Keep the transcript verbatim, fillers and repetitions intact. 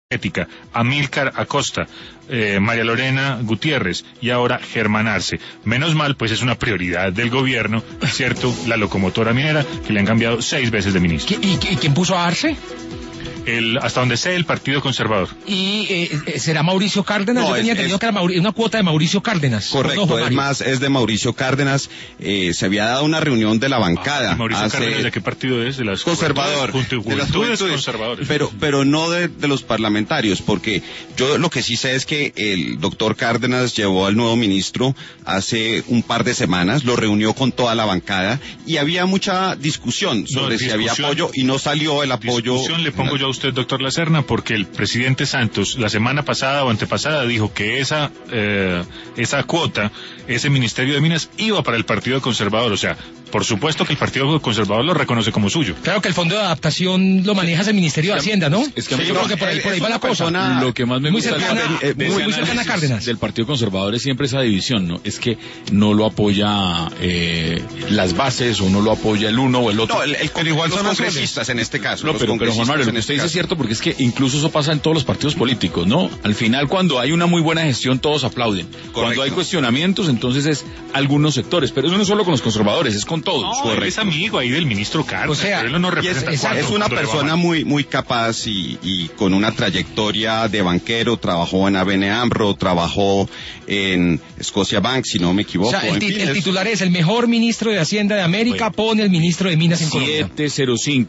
Ética, Amílcar Acosta, eh, María Lorena Gutiérrez y ahora Germán Arce. Menos mal, pues es una prioridad del gobierno, ¿cierto? La locomotora minera, que le han cambiado seis veces de ministro. ¿Y, y quién puso a Arce? El, hasta donde sé, el Partido Conservador. ¿Y eh, será Mauricio Cárdenas? No, Yo tenía es, entendido es, que era Mauri- una cuota de Mauricio Cárdenas. Correcto, es más, es de Mauricio Cárdenas. Eh, se había dado una reunión de la bancada. Ah, ¿Mauricio hace... Cárdenas de qué partido es? De las Conservador. Juventudes, de las Juventudes Juventudes Conservadores. Pero, pero no de, de los parlamentarios, porque yo lo que sí sé es que el doctor Cárdenas llevó al nuevo ministro hace un par de semanas, lo reunió con toda la bancada y había mucha discusión sobre no, si había apoyo y no salió el apoyo. Discusión le pongo yo a usted, doctor Lacerna, porque el presidente Santos la semana pasada o antepasada dijo que esa eh, esa cuota, ese Ministerio de Minas iba para el Partido Conservador, o sea, por supuesto que el Partido Conservador lo reconoce como suyo. Claro que el Fondo de Adaptación lo maneja el Ministerio de Hacienda, ¿no? Es que sí, yo creo que por ahí, por ahí va la cosa. Persona, lo que más me muy gusta cercana, es, muy, muy cercana a Cárdenas. Del Partido Conservador es siempre esa división, ¿no? Es que no lo apoya eh, las bases o no lo apoya el uno o el otro. No, el, el, pero igual son congresistas en este caso. No, pero, pero Juan Manuel, lo que usted dice es cierto porque es que incluso eso pasa en todos los partidos políticos, ¿no? Al final, cuando hay una muy buena gestión, todos aplauden. Correcto. Cuando hay cuestionamientos, entonces es algunos sectores. Pero eso no es solo con los conservadores, es con todos. No, él es amigo ahí del ministro Cárdenas. O sea, él no representa es, cuando, es una persona muy muy capaz y, y con una trayectoria de banquero. Trabajó en A B N AMRO, trabajó en Scotia Bank, si no me equivoco. O sea, el, en ti, fin, el es... titular es: el mejor ministro de Hacienda de América bueno, pone el ministro de Minas en Colombia. siete cero cinco